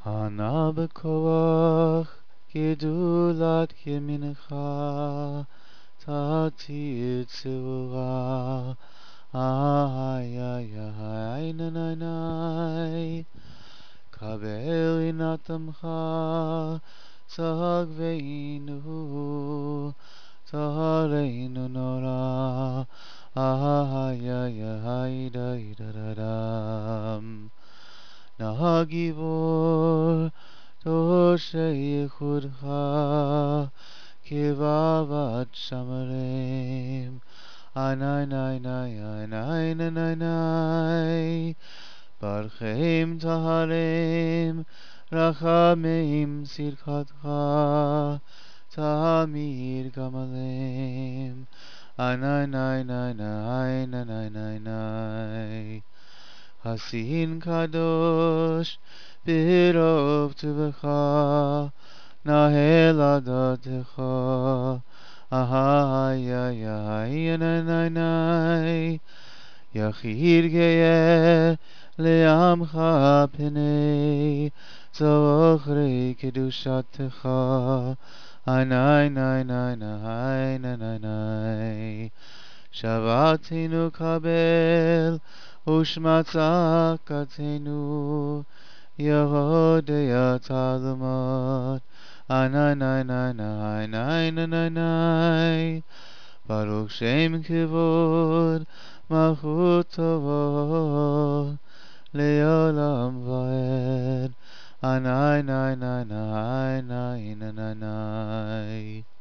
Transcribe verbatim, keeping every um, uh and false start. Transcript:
Hana b'koach gedulat yemincha Tati tzivua Ay ay ay na na na Kabel inatamcha Tzag ve'inu Tzareinu nora Ay ay ay da da da dam Nahagivor Toshe Yechudcha Kivavat Shamarim Anai nai nai nai nai nai nai Barchem Taharim Rachameim Sirkatcha Tamir Gamalim Anai nai nai nai nai nai nai nai Hasin Kadosh Birov Tuvecha Nahel Adatecha Ay ay ay nai nai nai Yachid Geye Le'amcha Pnei Zochre Kedushatecha Anai nai nai nai nai nai nai Shavatinu kabel Ushmatzakatenu Yehodea Talmud Anai nai nai nai nai nai nai nai Baruch Shem Kivod Malchut Tovot Leolam Vaed Anai nai nai nai nai nai nai nai